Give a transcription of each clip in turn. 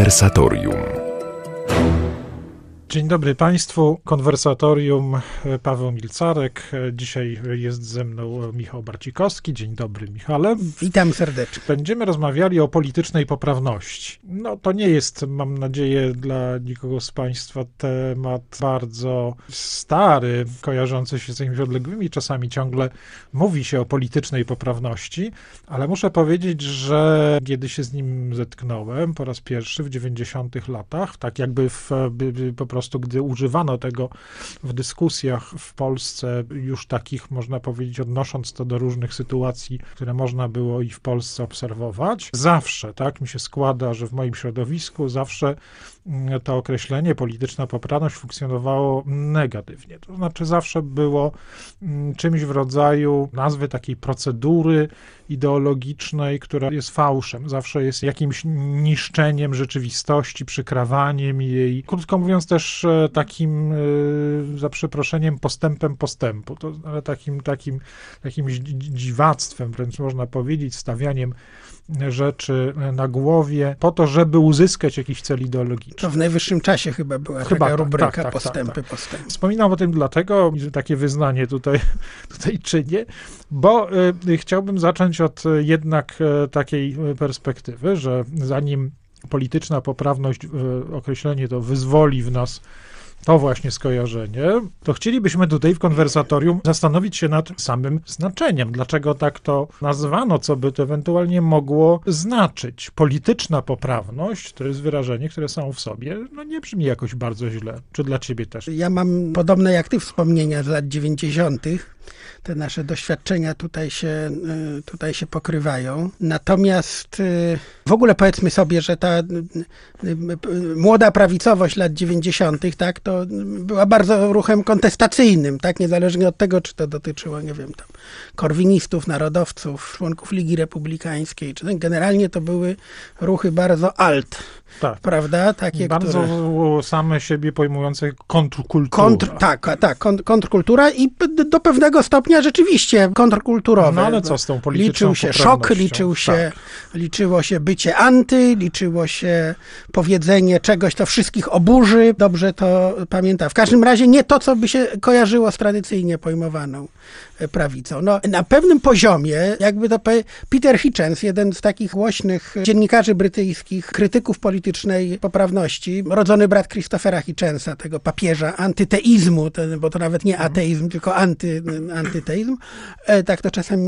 Konwersatorium. Dzień dobry Państwu, Konwersatorium, Paweł Milcarek. Dzisiaj jest ze mną Michał Barcikowski. Dzień dobry, Michale. Witam serdecznie. Będziemy rozmawiali o politycznej poprawności. No to nie jest, mam nadzieję, dla nikogo z Państwa temat bardzo stary, kojarzący się z jakimiś odległymi czasami. Ciągle mówi się o politycznej poprawności, ale muszę powiedzieć, że kiedy się z nim zetknąłem po raz pierwszy w 90-tych latach, tak jakby po prostu gdy używano tego w dyskusjach w Polsce, już takich, można powiedzieć, odnosząc to do różnych sytuacji, które można było i w Polsce obserwować. Zawsze, tak mi się składa, że w moim środowisku zawsze to określenie polityczna poprawność funkcjonowało negatywnie. To znaczy zawsze było czymś w rodzaju nazwy takiej procedury ideologicznej, która jest fałszem. Zawsze jest jakimś niszczeniem rzeczywistości, przykrawaniem jej. Krótko mówiąc też takim, za przeproszeniem, postępem postępu. Ale takim dziwactwem, wręcz można powiedzieć, stawianiem rzeczy na głowie po to, żeby uzyskać jakiś cel ideologiczny. To w najwyższym czasie chyba była taka rubryka postępy. Wspominam o tym dlatego, że takie wyznanie tutaj czynię, bo chciałbym zacząć od jednak takiej perspektywy, że zanim polityczna poprawność, określenie to wyzwoli w nas to właśnie skojarzenie, to chcielibyśmy tutaj w konwersatorium zastanowić się nad samym znaczeniem. Dlaczego tak to nazwano, co by to ewentualnie mogło znaczyć? Polityczna poprawność to jest wyrażenie, które samo w sobie nie brzmi jakoś bardzo źle. Czy dla ciebie też? Ja mam podobne jak ty wspomnienia z lat 90. Te nasze doświadczenia tutaj się pokrywają. Natomiast w ogóle powiedzmy sobie, że ta młoda prawicowość lat 90., tak, to była bardzo ruchem kontestacyjnym, tak, niezależnie od tego, czy to dotyczyło, nie wiem, tam korwinistów, narodowców, członków Ligi Republikańskiej, czy generalnie to były ruchy bardzo tak, prawda? Takie, bardzo same siebie pojmujące kontrkultura. Kontrkultura i do pewnego stopnia rzeczywiście kontrkulturowe. No ale co z tą polityczną Liczył się szok, liczyło się bycie anty, liczyło się powiedzenie czegoś, co wszystkich oburzy. Dobrze to pamiętam. W każdym razie nie to, co by się kojarzyło z tradycyjnie pojmowaną prawicą. No, na pewnym poziomie, jakby to Peter Hitchens, jeden z takich głośnych dziennikarzy brytyjskich, krytyków politycznej poprawności, rodzony brat Christophera Hitchensa, tego papieża antyteizmu, bo to nawet nie ateizm, tylko antyteizm, tak to czasem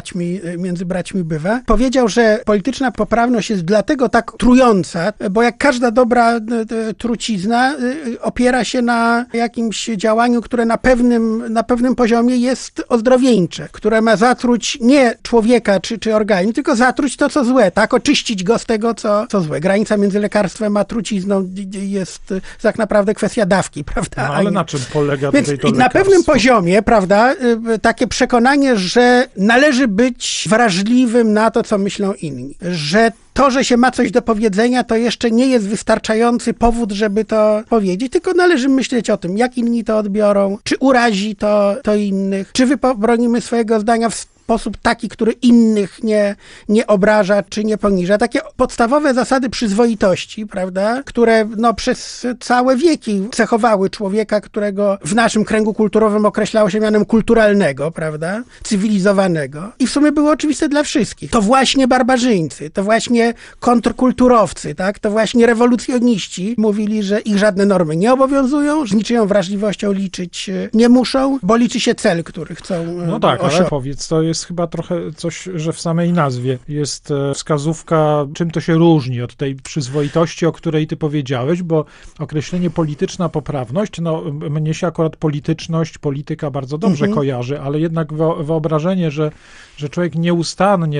między braćmi bywa, powiedział, że polityczna poprawność jest dlatego tak trująca, bo jak każda dobra trucizna opiera się na jakimś działaniu, które na pewnym poziomie jest ozdrowieńcze, które ma zatruć nie człowieka czy organizm, tylko zatruć to, co złe, tak? Oczyścić go z tego, co złe. Granica między lekarstwem a trucizną jest tak naprawdę kwestia dawki, prawda? No ale na czym polega tutaj to lekarstwo? Na pewnym poziomie, prawda, takie przekonanie, że należy być wrażliwym na to, co myślą inni, że to, że się ma coś do powiedzenia, to jeszcze nie jest wystarczający powód, żeby to powiedzieć, tylko należy myśleć o tym, jak inni to odbiorą, czy urazi to innych, czy wybronimy swojego zdania w sposób taki, który innych nie obraża, czy nie poniża. Takie podstawowe zasady przyzwoitości, prawda, które przez całe wieki cechowały człowieka, którego w naszym kręgu kulturowym określało się mianem kulturalnego, prawda, cywilizowanego. I w sumie było oczywiste dla wszystkich. To właśnie barbarzyńcy, to właśnie kontrkulturowcy, tak, to właśnie rewolucjoniści mówili, że ich żadne normy nie obowiązują, że niczyją wrażliwością liczyć nie muszą, bo liczy się cel, który chcą No tak, ale powiedz, to jest chyba trochę coś, że w samej nazwie jest wskazówka, czym to się różni od tej przyzwoitości, o której ty powiedziałeś, bo określenie polityczna poprawność, mnie się akurat polityka bardzo dobrze kojarzy, ale jednak wyobrażenie, że człowiek nieustannie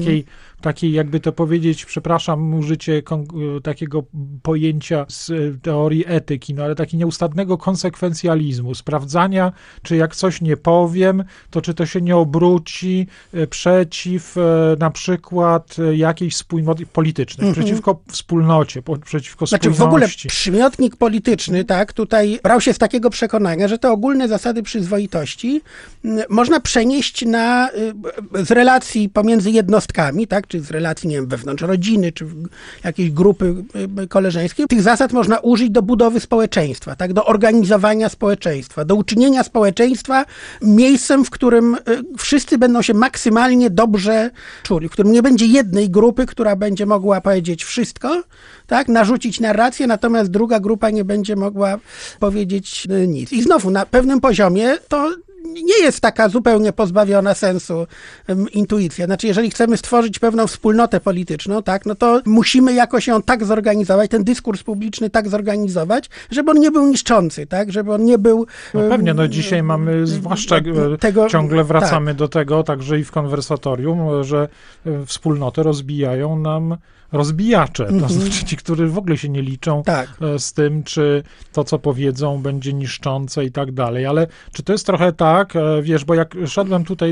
w takiej, jakby to powiedzieć, przepraszam, użycie takiego pojęcia z teorii etyki, ale taki nieustannego konsekwencjalizmu, sprawdzania, czy jak coś nie powiem, to czy to się nie obróci ludzi przeciw na przykład jakiejś wspólnocie politycznej, przeciwko wspólnocie, przeciwko Znaczy spójności. w ogóle przymiotnik polityczny, tak, tutaj brał się z takiego przekonania, że te ogólne zasady przyzwoitości można przenieść z relacji pomiędzy jednostkami, tak, czy z relacji, nie wiem, wewnątrz rodziny, czy jakiejś grupy koleżeńskiej. Tych zasad można użyć do budowy społeczeństwa, tak, do organizowania społeczeństwa, do uczynienia społeczeństwa miejscem, w którym wszyscy będą się maksymalnie dobrze czuli, w którym nie będzie jednej grupy, która będzie mogła powiedzieć wszystko, tak, narzucić narrację, natomiast druga grupa nie będzie mogła powiedzieć nic. I znowu na pewnym poziomie to nie jest taka zupełnie pozbawiona sensu intuicja. Znaczy, jeżeli chcemy stworzyć pewną wspólnotę polityczną, tak, no to musimy jakoś ją tak zorganizować, ten dyskurs publiczny tak zorganizować, żeby on nie był niszczący, tak, żeby on nie był... No pewnie, no dzisiaj mamy, zwłaszcza ciągle wracamy do tego, także i w konwersatorium, że wspólnotę rozbijają nam rozbijacze, to znaczy ci, którzy w ogóle się nie liczą z tym, czy to, co powiedzą, będzie niszczące i tak dalej. Ale czy to jest trochę tak, wiesz, bo jak szedłem tutaj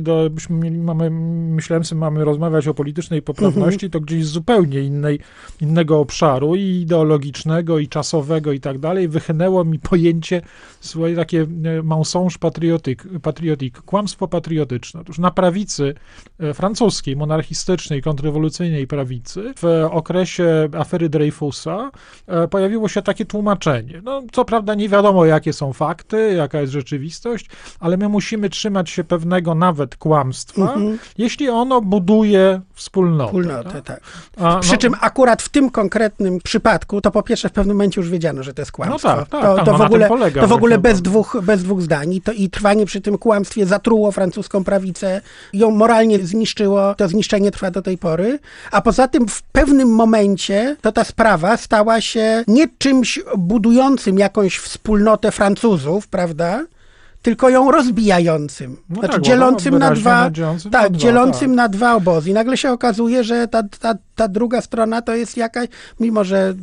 myślałem sobie, mamy rozmawiać o politycznej poprawności, to gdzieś z zupełnie innego obszaru, i ideologicznego, i czasowego, i tak dalej, wychynęło mi pojęcie swoje takie mensonge patriotique, kłamstwo patriotyczne. Otóż na prawicy francuskiej, monarchistycznej, kontrrewolucyjnej prawicy, w okresie afery Dreyfusa pojawiło się takie tłumaczenie. No, co prawda nie wiadomo, jakie są fakty, jaka jest rzeczywistość, ale my musimy trzymać się pewnego nawet kłamstwa, jeśli ono buduje wspólnotę. Tak. Przy czym akurat w tym konkretnym przypadku, to po pierwsze w pewnym momencie już wiedziano, że to jest kłamstwo. No tak, to w ogóle bez dwóch zdań. I trwanie przy tym kłamstwie zatruło francuską prawicę, ją moralnie zniszczyło, to zniszczenie trwa do tej pory, a poza tym w pewnym momencie to ta sprawa stała się nie czymś budującym jakąś wspólnotę Francuzów, prawda, tylko ją rozbijającym. No znaczy tak, dzielącym dzielącym na dwa obozy. I nagle się okazuje, że ta druga strona to jest jakaś, mimo że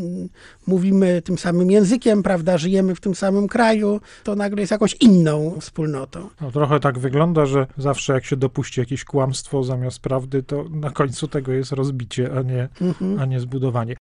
mówimy tym samym językiem, prawda, żyjemy w tym samym kraju, to nagle jest jakąś inną wspólnotą. No, trochę tak wygląda, że zawsze jak się dopuści jakieś kłamstwo zamiast prawdy, to na końcu tego jest rozbicie, a nie zbudowanie.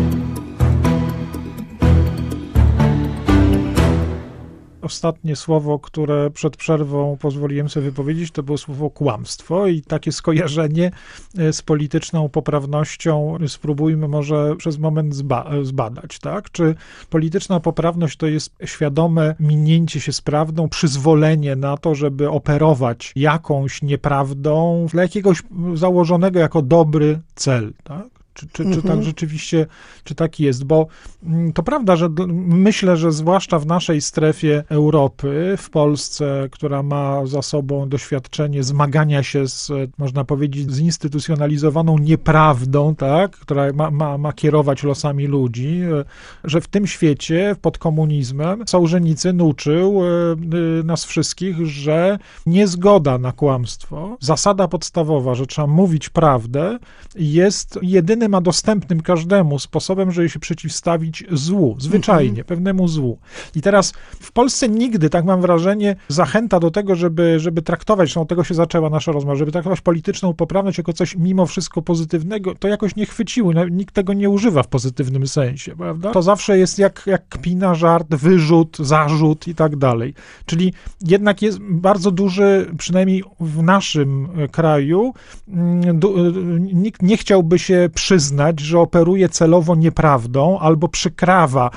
Ostatnie słowo, które przed przerwą pozwoliłem sobie wypowiedzieć, to było słowo kłamstwo i takie skojarzenie z polityczną poprawnością spróbujmy może przez moment zbadać, tak? Czy polityczna poprawność to jest świadome minięcie się z prawdą, przyzwolenie na to, żeby operować jakąś nieprawdą dla jakiegoś założonego jako dobry cel, tak? Czy tak rzeczywiście, czy tak jest? Bo to prawda, że myślę, że zwłaszcza w naszej strefie Europy, w Polsce, która ma za sobą doświadczenie zmagania się z, można powiedzieć, zinstytucjonalizowaną nieprawdą, tak, która ma kierować losami ludzi, że w tym świecie, pod komunizmem, Sołżenicy uczył nas wszystkich, że niezgoda na kłamstwo, zasada podstawowa, że trzeba mówić prawdę, jest jedynym a dostępnym każdemu sposobem, żeby się przeciwstawić złu, zwyczajnie, pewnemu złu. I teraz w Polsce nigdy, tak mam wrażenie, zachęta do tego, żeby traktować, no od tego się zaczęła nasza rozmowa, żeby traktować polityczną poprawność jako coś mimo wszystko pozytywnego, to jakoś nie chwyciło, nikt tego nie używa w pozytywnym sensie, prawda? To zawsze jest jak kpina, żart, wyrzut, zarzut i tak dalej. Czyli jednak jest bardzo duży, przynajmniej w naszym kraju, nikt nie chciałby się przyznać, że operuje celowo nieprawdą albo przykrawa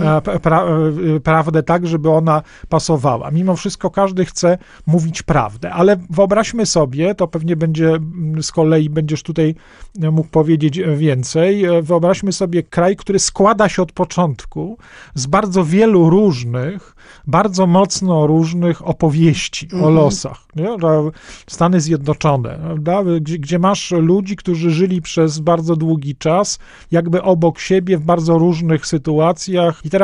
prawdę tak, żeby ona pasowała. Mimo wszystko każdy chce mówić prawdę, ale wyobraźmy sobie, to pewnie będzie z kolei, będziesz tutaj mógł powiedzieć więcej, wyobraźmy sobie kraj, który składa się od początku z bardzo wielu różnych, bardzo mocno różnych opowieści o losach. Nie? Stany Zjednoczone, prawda? Gdzie masz ludzi, którzy żyli przez bardzo długi czas, jakby obok siebie w bardzo różnych sytuacjach. I teraz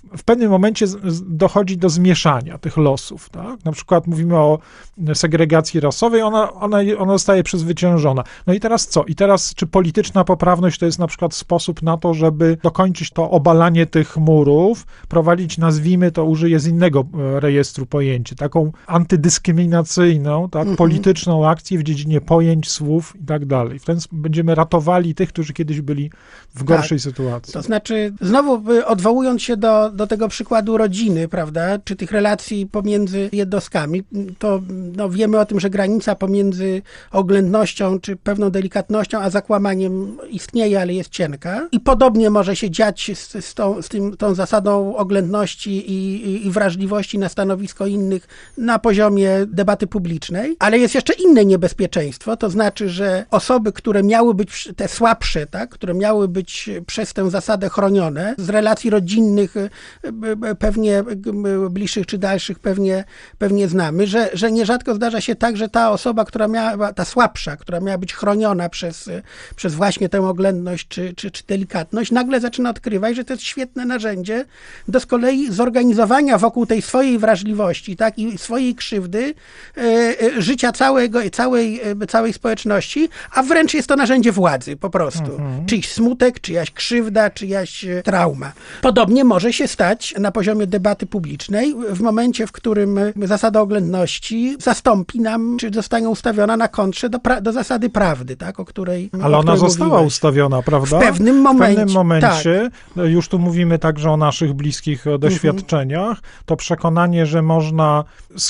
w pewnym momencie dochodzi do zmieszania tych losów, tak? Na przykład mówimy o segregacji rasowej, ona zostaje przezwyciężona. No i teraz co? I teraz czy polityczna poprawność to jest na przykład sposób na to, żeby dokończyć to obalanie tych murów, prowadzić, nazwijmy to, użyję z innego rejestru pojęcia, taką antydyskryminacyjną, tak, polityczną akcję w dziedzinie pojęć, słów i tak dalej. W ten sposób będziemy ratowali tych, którzy kiedyś byli w gorszej sytuacji. To znaczy, znowu odwołując się do tego przykładu rodziny, prawda, czy tych relacji pomiędzy jednostkami, to wiemy o tym, że granica pomiędzy oględnością, czy pewną delikatnością, a zakłamaniem istnieje, ale jest cienka. I podobnie może się dziać tą zasadą oględności i wrażliwości na stanowisko innych na poziomie debaty publicznej, ale jest jeszcze inne niebezpieczeństwo, to znaczy, że osoby, które miały być te słabsze, tak, które miały być przez tę zasadę chronione, z relacji rodzinnych, pewnie bliższych czy dalszych pewnie znamy, że nierzadko zdarza się tak, że ta osoba, ta słabsza, która miała być chroniona przez właśnie tę oględność czy delikatność, nagle zaczyna odkrywać, że to jest świetne narzędzie do z kolei zorganizowania wokół tej swojej wrażliwości, tak, i swojej krzywdy, życia całej społeczności, a wręcz jest to narzędzie władzy po prostu. Czyjś smutek, czyjaś krzywda, czyjaś trauma. Podobnie może się stać na poziomie debaty publicznej w momencie, w którym zasada oględności zastąpi nam, czy zostanie ustawiona na kontrze do zasady prawdy, tak, o której Ale ona została ustawiona, prawda? W pewnym momencie, tak. Już tu mówimy także o naszych bliskich doświadczeniach, to przekonanie, że można,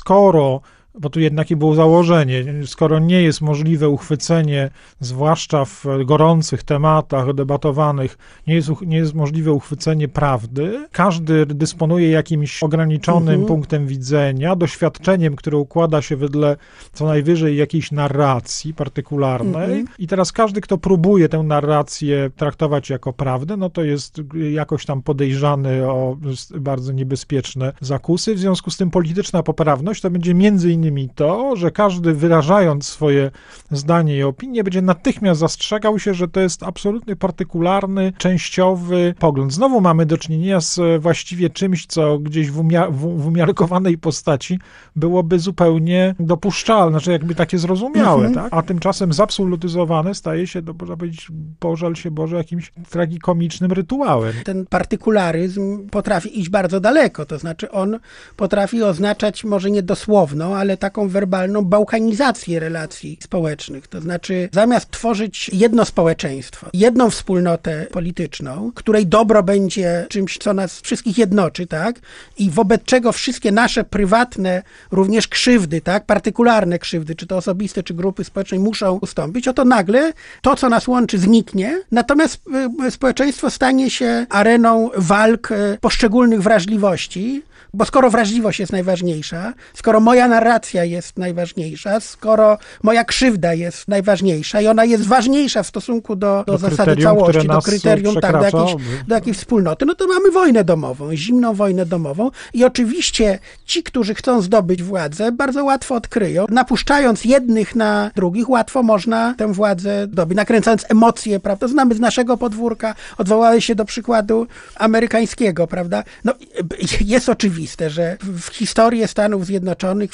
bo tu jednak było założenie, skoro nie jest możliwe uchwycenie, zwłaszcza w gorących tematach debatowanych, nie jest możliwe uchwycenie prawdy, każdy dysponuje jakimś ograniczonym punktem widzenia, doświadczeniem, które układa się wedle co najwyżej jakiejś narracji partykularnej i teraz każdy, kto próbuje tę narrację traktować jako prawdę, no to jest jakoś tam podejrzany o bardzo niebezpieczne zakusy. W związku z tym polityczna poprawność to będzie między innymi to, że każdy wyrażając swoje zdanie i opinię będzie natychmiast zastrzegał się, że to jest absolutnie partykularny, częściowy pogląd. Znowu mamy do czynienia z właściwie czymś, co gdzieś w umiarkowanej postaci byłoby zupełnie dopuszczalne, znaczy jakby takie zrozumiałe, tak? A tymczasem zabsolutyzowane staje się, można powiedzieć, pożal się Boże, jakimś tragikomicznym rytuałem. Ten partykularyzm potrafi iść bardzo daleko, to znaczy on potrafi oznaczać może nie dosłowną, ale taką werbalną bałkanizację relacji społecznych. To znaczy zamiast tworzyć jedno społeczeństwo, jedną wspólnotę polityczną, której dobro będzie czymś, co nas wszystkich jednoczy, tak? I wobec czego wszystkie nasze prywatne również krzywdy, tak? Partykularne krzywdy, czy to osobiste, czy grupy społecznej muszą ustąpić, oto nagle to, co nas łączy, zniknie, natomiast społeczeństwo stanie się areną walk poszczególnych wrażliwości, bo skoro wrażliwość jest najważniejsza, skoro moja narracja jest najważniejsza, skoro moja krzywda jest najważniejsza i ona jest ważniejsza w stosunku do zasady całości, do kryterium, tak, do jakiejś wspólnoty, no to mamy wojnę domową, zimną wojnę domową i oczywiście ci, którzy chcą zdobyć władzę, bardzo łatwo odkryją. Napuszczając jednych na drugich, łatwo można tę władzę zdobyć, nakręcając emocje, prawda? Znamy z naszego podwórka, odwołałeś się do przykładu amerykańskiego, prawda? No, jest oczywiste, że w historię Stanów Zjednoczonych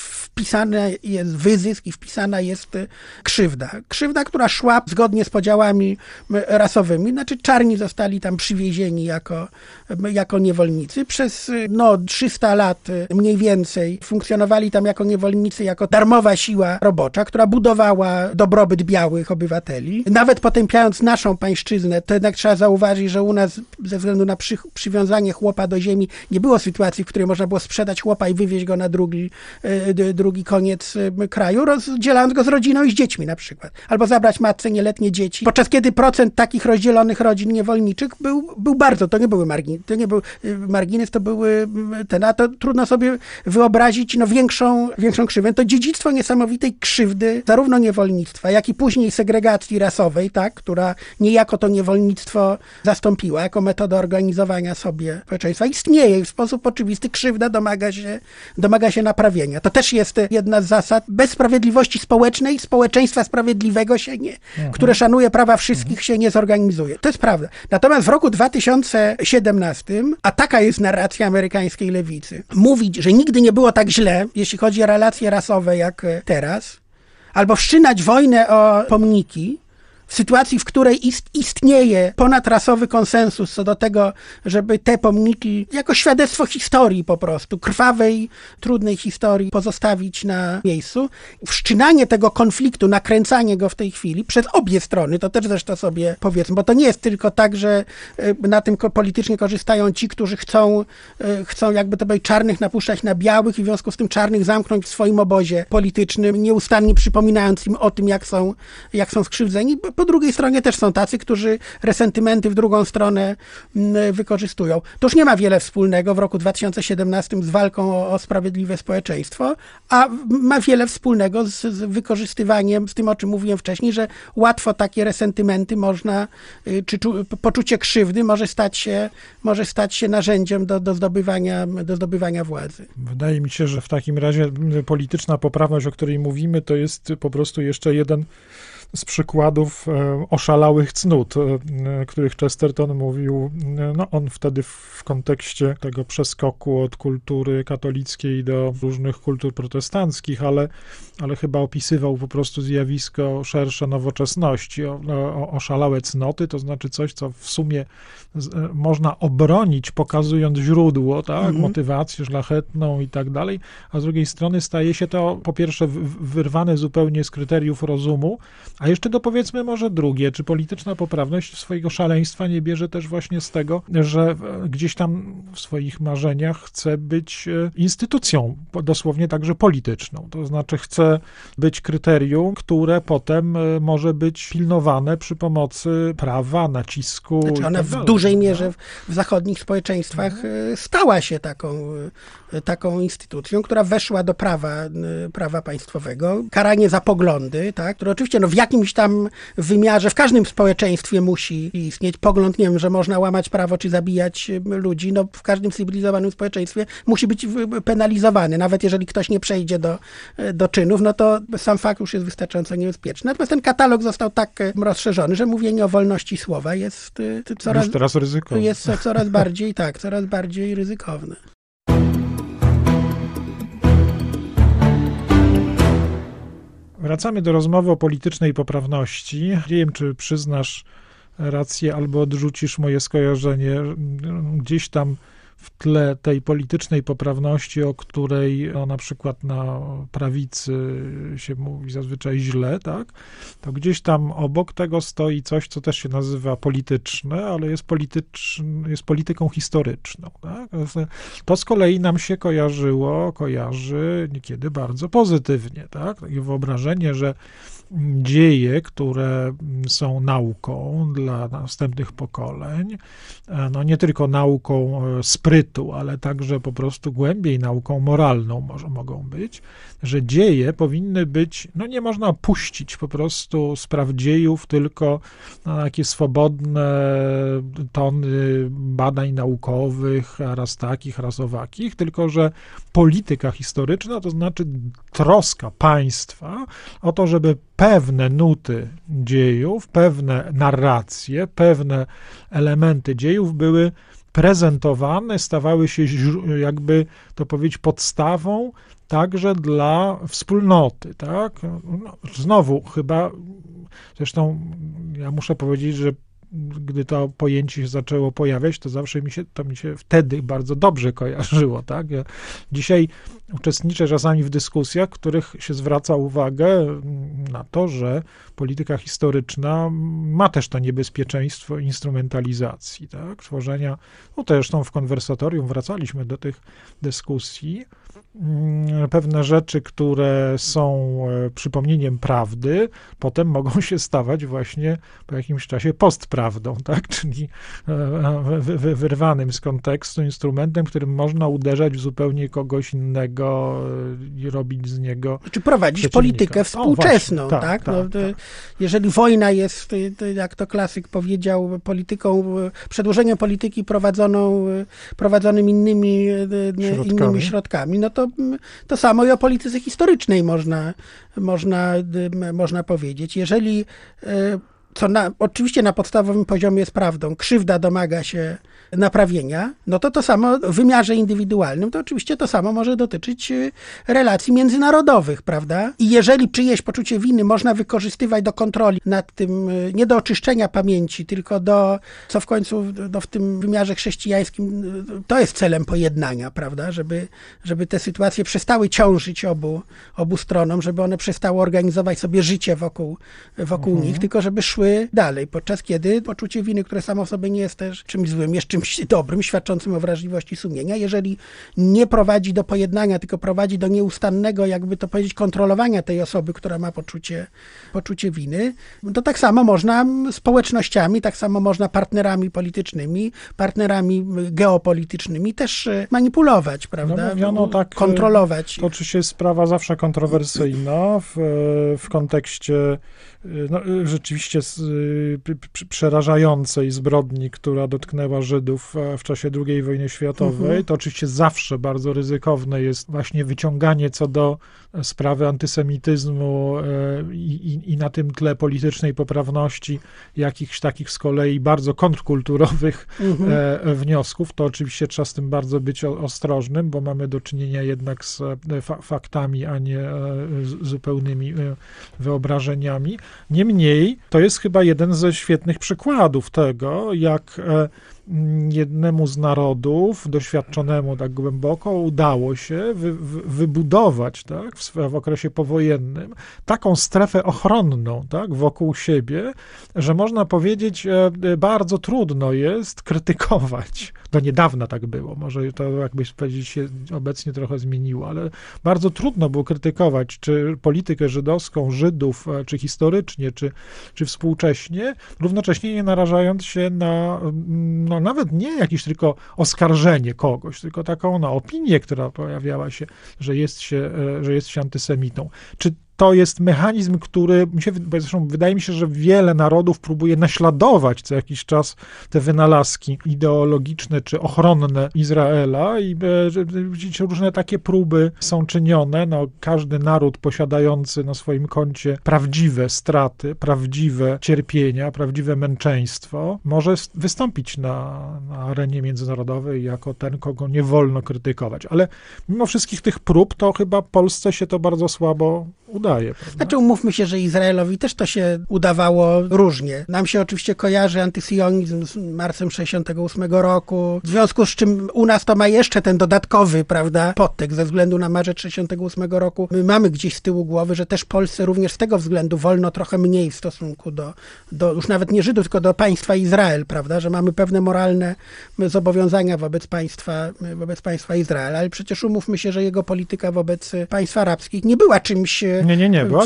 wpisany jest wyzysk i wpisana jest krzywda. Krzywda, która szła zgodnie z podziałami rasowymi, znaczy czarni zostali tam przywiezieni jako niewolnicy. Przez 300 lat mniej więcej funkcjonowali tam jako niewolnicy, jako darmowa siła robocza, która budowała dobrobyt białych obywateli. Nawet potępiając naszą pańszczyznę, to jednak trzeba zauważyć, że u nas ze względu na przywiązanie chłopa do ziemi nie było sytuacji, w której można było sprzedać chłopa i wywieźć go na drugi koniec kraju, rozdzielając go z rodziną i z dziećmi na przykład. Albo zabrać matce nieletnie dzieci, podczas kiedy procent takich rozdzielonych rodzin niewolniczych był bardzo, to nie był margines, to były a to trudno sobie wyobrazić większą krzywdę. To dziedzictwo niesamowitej krzywdy, zarówno niewolnictwa, jak i później segregacji rasowej, tak, która niejako to niewolnictwo zastąpiła jako metoda organizowania sobie społeczeństwa. Istnieje i w sposób oczywisty krzywda domaga się naprawienia. To też jest jest jedna z zasad. Bez sprawiedliwości społecznej społeczeństwa sprawiedliwego się nie, które szanuje prawa wszystkich, się nie zorganizuje. To jest prawda. Natomiast w roku 2017, a taka jest narracja amerykańskiej lewicy, mówić, że nigdy nie było tak źle, jeśli chodzi o relacje rasowe jak teraz, albo wszczynać wojnę o pomniki, w sytuacji, w której istnieje ponadrasowy konsensus co do tego, żeby te pomniki jako świadectwo historii po prostu, krwawej, trudnej historii pozostawić na miejscu. Wszczynanie tego konfliktu, nakręcanie go w tej chwili przez obie strony, to też zresztą sobie powiedzmy, bo to nie jest tylko tak, że na tym politycznie korzystają ci, którzy chcą jakby to powiedzieć czarnych napuszczać na białych i w związku z tym czarnych zamknąć w swoim obozie politycznym, nieustannie przypominając im o tym, jak są skrzywdzeni. Po drugiej stronie też są tacy, którzy resentymenty w drugą stronę wykorzystują. To już nie ma wiele wspólnego w roku 2017 z walką o sprawiedliwe społeczeństwo, a ma wiele wspólnego z wykorzystywaniem, z tym, o czym mówiłem wcześniej, że łatwo takie resentymenty można, czy poczucie krzywdy może stać się narzędziem do zdobywania władzy. Wydaje mi się, że w takim razie polityczna poprawność, o której mówimy, to jest po prostu jeszcze jeden z przykładów oszalałych cnót, których Chesterton mówił, no on wtedy w kontekście tego przeskoku od kultury katolickiej do różnych kultur protestanckich, ale chyba opisywał po prostu zjawisko szersze nowoczesności. Oszalałe cnoty, to znaczy coś, co w sumie można obronić, pokazując źródło, tak, motywację szlachetną i tak dalej, a z drugiej strony staje się to po pierwsze wyrwane zupełnie z kryteriów rozumu, a jeszcze dopowiedzmy może drugie, czy polityczna poprawność swojego szaleństwa nie bierze też właśnie z tego, że gdzieś tam w swoich marzeniach chce być instytucją, dosłownie także polityczną. To znaczy chce być kryterium, które potem może być pilnowane przy pomocy prawa, nacisku. Znaczy ona w dużej mierze w zachodnich społeczeństwach stała się taką instytucją, która weszła do prawa państwowego. Karanie za poglądy, tak, które oczywiście w jakimś tam wymiarze w każdym społeczeństwie musi istnieć pogląd, nie wiem, że można łamać prawo czy zabijać ludzi, w każdym cywilizowanym społeczeństwie musi być penalizowany. Nawet jeżeli ktoś nie przejdzie do czynów, to sam fakt już jest wystarczająco niebezpieczny. Natomiast ten katalog został tak rozszerzony, że mówienie o wolności słowa jest teraz ryzykowne. Jest coraz bardziej ryzykowne. Wracamy do rozmowy o politycznej poprawności. Nie wiem, czy przyznasz rację albo odrzucisz moje skojarzenie. Gdzieś tam w tle tej politycznej poprawności, o której na przykład na prawicy się mówi zazwyczaj źle, tak? To gdzieś tam obok tego stoi coś, co też się nazywa polityczne, ale jest polityką historyczną. Tak? To z kolei nam się kojarzy niekiedy bardzo pozytywnie. Tak? Takie wyobrażenie, że dzieje, które są nauką dla następnych pokoleń, nie tylko nauką sprytu, ale także po prostu głębiej nauką moralną mogą być, że dzieje powinny być, nie można puścić po prostu spraw dziejów tylko na takie swobodne tony badań naukowych, raz takich, raz owakich, tylko że polityka historyczna to znaczy troska państwa o to, żeby pewne nuty dziejów, pewne narracje, pewne elementy dziejów były prezentowane, stawały się, jakby to powiedzieć, podstawą także dla wspólnoty, tak? Znowu chyba, zresztą ja muszę powiedzieć, że gdy to pojęcie się zaczęło pojawiać, to zawsze to mi się wtedy bardzo dobrze kojarzyło, tak? Ja dzisiaj uczestniczę czasami w dyskusjach, w których się zwraca uwagę na to, że polityka historyczna ma też to niebezpieczeństwo instrumentalizacji, tak? Tworzenia, zresztą w konwersatorium wracaliśmy do tych dyskusji, pewne rzeczy, które są przypomnieniem prawdy, potem mogą się stawać właśnie po jakimś czasie postprawdą, tak? Czyli wyrwanym z kontekstu instrumentem, którym można uderzać w zupełnie kogoś innego, innego i robić z niego czy prowadzić politykę współczesną, tak? Jeżeli wojna jest, jak to klasyk powiedział, przedłużeniem polityki prowadzonym innymi środkami, no to samo i o polityce historycznej można powiedzieć. Jeżeli, oczywiście na podstawowym poziomie jest prawdą, krzywda domaga się naprawienia, no to samo w wymiarze indywidualnym, to oczywiście to samo może dotyczyć relacji międzynarodowych, prawda? I jeżeli czyjeś poczucie winy można wykorzystywać do kontroli nad tym, nie do oczyszczenia pamięci, tylko co w końcu w tym wymiarze chrześcijańskim, to jest celem pojednania, prawda? Żeby te sytuacje przestały ciążyć obu stronom, żeby one przestały organizować sobie życie wokół nich, tylko żeby szły dalej, podczas kiedy poczucie winy, które samo w sobie nie jest też czymś złym, jest czymś dobrym, świadczącym o wrażliwości sumienia. Jeżeli nie prowadzi do pojednania, tylko prowadzi do nieustannego, jakby to powiedzieć, kontrolowania tej osoby, która ma poczucie winy, to tak samo można społecznościami, tak samo można partnerami politycznymi, partnerami geopolitycznymi też manipulować, prawda? Tak, kontrolować. To oczywiście jest sprawa zawsze kontrowersyjna w kontekście rzeczywiście przerażającej zbrodni, która dotknęła Żydów w czasie II wojny światowej. To oczywiście zawsze bardzo ryzykowne jest właśnie wyciąganie co do sprawy antysemityzmu i na tym tle politycznej poprawności jakichś takich z kolei bardzo kontrkulturowych wniosków. To oczywiście trzeba z tym bardzo być ostrożnym, bo mamy do czynienia jednak z faktami, a nie zupełnymi wyobrażeniami. Niemniej to jest chyba jeden ze świetnych przykładów tego, jak jednemu z narodów, doświadczonemu tak głęboko, udało się wybudować, tak, w okresie powojennym taką strefę ochronną, tak, wokół siebie, że można powiedzieć, bardzo trudno jest krytykować. Do niedawna tak było, może to jakbyś powiedzieć się obecnie trochę zmieniło, ale bardzo trudno było krytykować czy politykę żydowską, Żydów, czy historycznie, czy współcześnie, równocześnie nie narażając się na nawet nie jakieś tylko oskarżenie kogoś, tylko taką opinię, która pojawiała się, że jest się antysemitą. Czy to jest mechanizm, który, zresztą wydaje mi się, że wiele narodów próbuje naśladować co jakiś czas te wynalazki ideologiczne czy ochronne Izraela i różne takie próby są czynione. Każdy naród posiadający na swoim koncie prawdziwe straty, prawdziwe cierpienia, prawdziwe męczeństwo może wystąpić na arenie międzynarodowej jako ten, kogo nie wolno krytykować. Ale mimo wszystkich tych prób, to chyba Polsce się to bardzo słabo udaje. Znaczy umówmy się, że Izraelowi też to się udawało różnie. Nam się oczywiście kojarzy antysionizm z marcem 68 roku, w związku z czym u nas to ma jeszcze ten dodatkowy, prawda, podtekst ze względu na marzec 68 roku. My mamy gdzieś z tyłu głowy, że też Polsce również z tego względu wolno trochę mniej w stosunku do już nawet nie Żydów, tylko do państwa Izrael, prawda, że mamy pewne moralne zobowiązania wobec państwa Izrael, ale przecież umówmy się, że jego polityka wobec państw arabskich nie była czymś Nie, była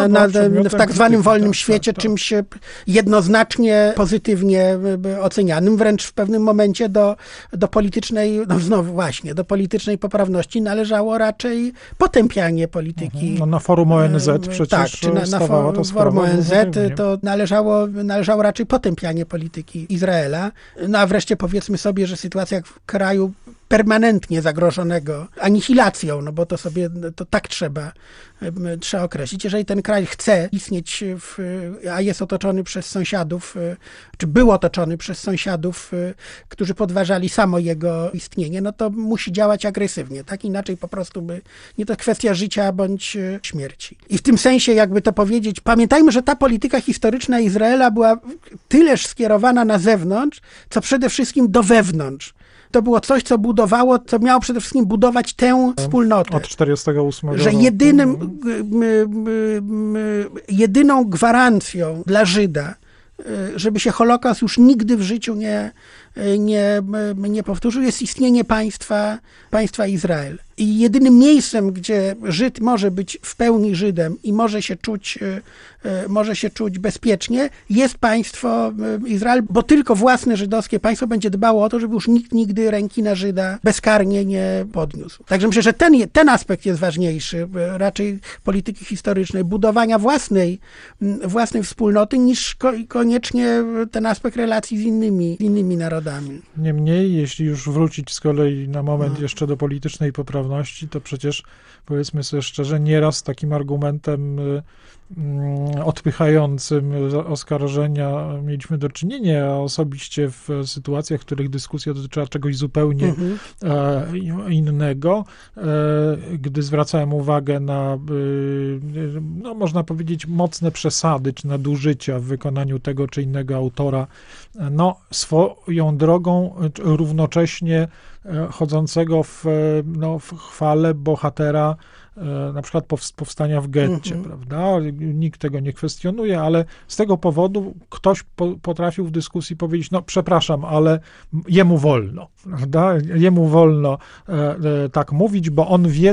w tak zwanym wolnym świecie czymś jednoznacznie pozytywnie ocenianym, wręcz w pewnym momencie do politycznej, do politycznej poprawności należało raczej potępianie polityki. Na forum ONZ przecież tak, czy na forum ONZ to należało raczej potępianie polityki Izraela. No a wreszcie powiedzmy sobie, że sytuacja w kraju permanentnie zagrożonego anihilacją, bo to tak trzeba określić. Jeżeli ten kraj chce istnieć, a jest otoczony przez sąsiadów, czy był otoczony przez sąsiadów, którzy podważali samo jego istnienie, no to musi działać agresywnie. Tak inaczej po prostu nie to kwestia życia bądź śmierci. I w tym sensie, jakby to powiedzieć, pamiętajmy, że ta polityka historyczna Izraela była tyleż skierowana na zewnątrz, co przede wszystkim do wewnątrz. To było coś, co miało przede wszystkim budować tę wspólnotę. Od 1948 roku. Że jedyną gwarancją dla Żyda, żeby się Holokaust już nigdy w życiu nie powtórzył, jest istnienie państwa Izrael. I jedynym miejscem, gdzie Żyd może być w pełni Żydem i może się czuć bezpiecznie, jest państwo Izrael, bo tylko własne żydowskie państwo będzie dbało o to, żeby już nikt nigdy ręki na Żyda bezkarnie nie podniósł. Także myślę, że ten aspekt jest ważniejszy, raczej polityki historycznej, budowania własnej wspólnoty, niż koniecznie ten aspekt relacji z innymi narodami. Niemniej, jeśli już wrócić z kolei na moment jeszcze do politycznej poprawności, to przecież, powiedzmy sobie szczerze, nieraz takim argumentem odpychającym oskarżenia mieliśmy do czynienia, a osobiście w sytuacjach, w których dyskusja dotyczyła czegoś zupełnie innego, gdy zwracałem uwagę na, no można powiedzieć, mocne przesady czy nadużycia w wykonaniu tego czy innego autora, no swoją drogą równocześnie chodzącego w chwale bohatera na przykład powstania w getcie, prawda? Nikt tego nie kwestionuje, ale z tego powodu ktoś potrafił w dyskusji powiedzieć, no przepraszam, ale jemu wolno, prawda? Jemu wolno tak mówić, bo on wie,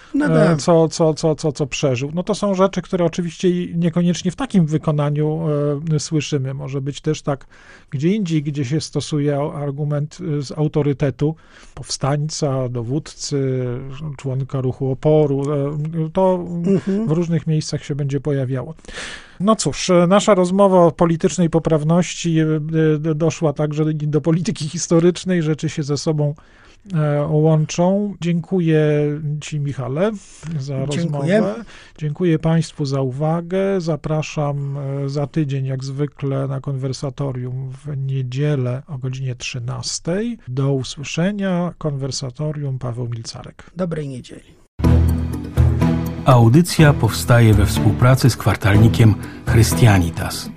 co przeżył. No to są rzeczy, które oczywiście niekoniecznie w takim wykonaniu słyszymy. Może być też tak gdzie indziej, gdzie się stosuje argument z autorytetu powstańca, dowódcy, członka ruchu oporu. To w różnych miejscach się będzie pojawiało. No cóż, nasza rozmowa o politycznej poprawności doszła także do polityki historycznej, rzeczy się ze sobą łączą. Dziękuję Ci, Michale, za rozmowę. Dziękuję Państwu za uwagę. Zapraszam za tydzień, jak zwykle, na konwersatorium w niedzielę o godzinie 13. Do usłyszenia. Konwersatorium, Paweł Milcarek. Dobrej niedzieli. Audycja powstaje we współpracy z kwartalnikiem Christianitas.